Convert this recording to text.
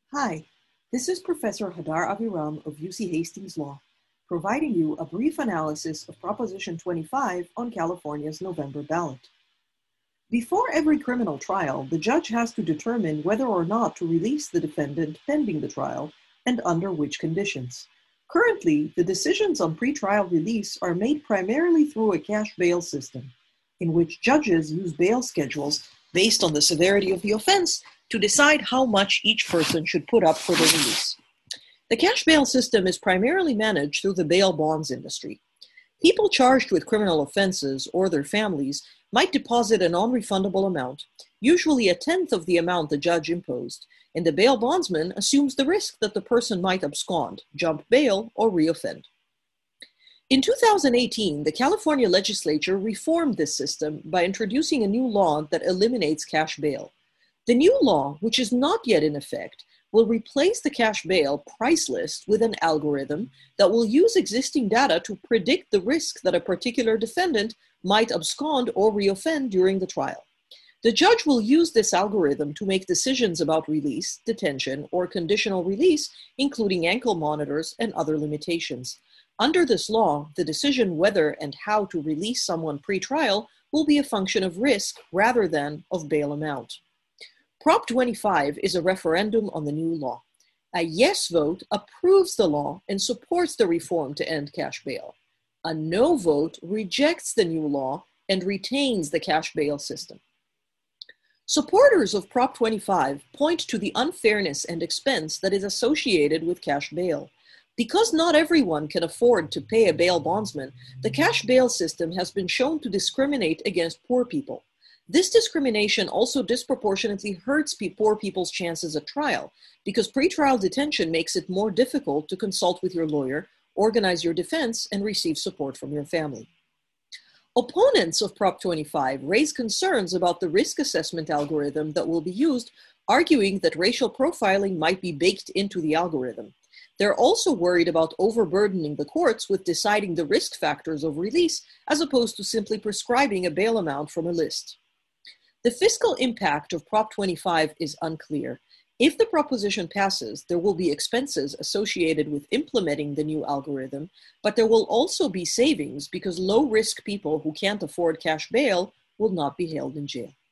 Hi, this is Professor Hadar Aviram of UC Hastings Law, providing you a brief analysis of Proposition 25 on California's November ballot. Before every criminal trial, the judge has to determine whether or not to release the defendant pending the trial and under which conditions. Currently, the decisions on pretrial release are made primarily through a cash bail system, in which judges use bail schedules based on the severity of the offense to decide how much each person should put up for the release. The cash bail system is primarily managed through the bail bonds industry. People charged with criminal offenses or their families might deposit a non-refundable amount, usually a tenth of the amount the judge imposed, and the bail bondsman assumes the risk that the person might abscond, jump bail, or reoffend. In 2018, the California legislature reformed this system by introducing a new law that eliminates cash bail. The new law, which is not yet in effect, will replace the cash bail price list with an algorithm that will use existing data to predict the risk that a particular defendant might abscond or reoffend during the trial. The judge will use this algorithm to make decisions about release, detention, or conditional release, including ankle monitors and other limitations. Under this law, the decision whether and how to release someone pre-trial will be a function of risk rather than of bail amount. Prop 25 is a referendum on the new law. A yes vote approves the law and supports the reform to end cash bail. A no vote rejects the new law and retains the cash bail system. Supporters of Prop 25 point to the unfairness and expense that is associated with cash bail. Because not everyone can afford to pay a bail bondsman, the cash bail system has been shown to discriminate against poor people. This discrimination also disproportionately hurts poor people's chances at trial, because pretrial detention makes it more difficult to consult with your lawyer, organize your defense, and receive support from your family. Opponents of Prop 25 raise concerns about the risk assessment algorithm that will be used, arguing that racial profiling might be baked into the algorithm. They're also worried about overburdening the courts with deciding the risk factors of release, as opposed to simply prescribing a bail amount from a list. The fiscal impact of Prop 25 is unclear. If the proposition passes, there will be expenses associated with implementing the new algorithm, but there will also be savings because low-risk people who can't afford cash bail will not be held in jail.